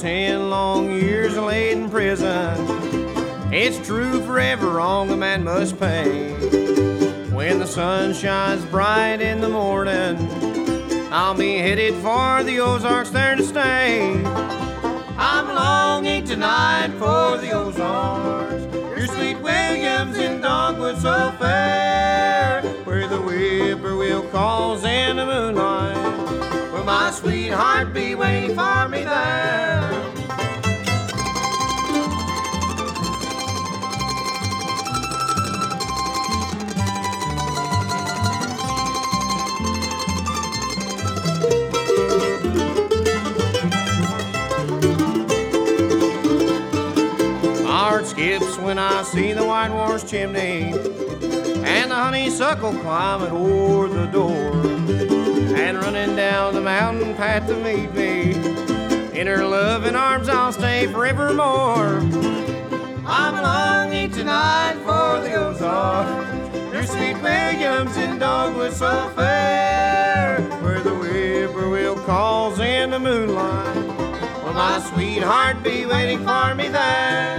10 long years laid in prison. It's true for every wrong a man must pay. When the sun shines bright in the morning, I'll be headed for the Ozarks there to stay. I'm longing tonight for the Ozarks, your sweet Williams in dogwood so fair, where the whippoorwill calls in the moonlight. Will my sweetheart be waiting for me there? Skips when I see the white horse chimney and the honeysuckle climbing o'er the door and running down the mountain path to meet me. In her loving arms I'll stay forevermore. I'm longing tonight for the Ozarks, your sweet Williams in dogwood so fair, where the whippoorwill calls in the moonlight. Will my sweetheart be waiting for me there?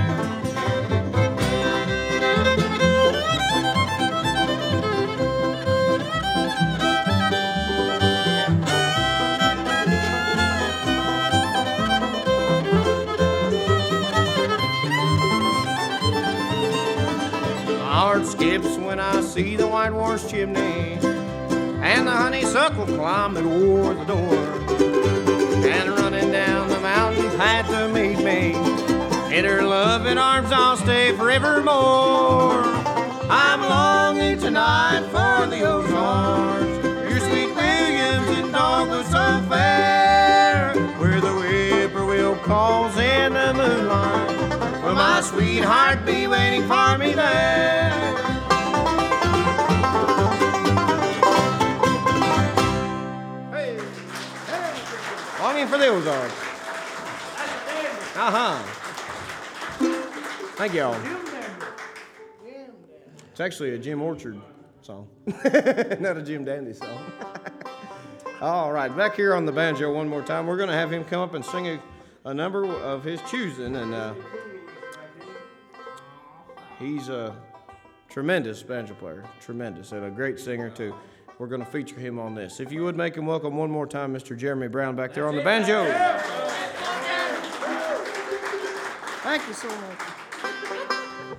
My heart skips when I see the white horse chimney and the honeysuckle climbing o'er the door and running down the mountain path to meet me. In her loving arms I'll stay forevermore. I'm longing tonight for the Ozarks, your sweet Williams in dogwood so fair, where the whippoorwill calls in the moonlight. Will my sweetheart be waiting for me there? Hey, longing for the Ozarks. Thank y'all. It's actually a Jim Orchard song, not a Jim Dandy song. All right, back here on the banjo one more time. We're going to have him come up and sing a number of his choosing, and he's a tremendous banjo player, tremendous, and a great singer too. We're going to feature him on this. If you would make him welcome one more time, Mr. Jeremy Brown back there on the banjo. Thank you so much.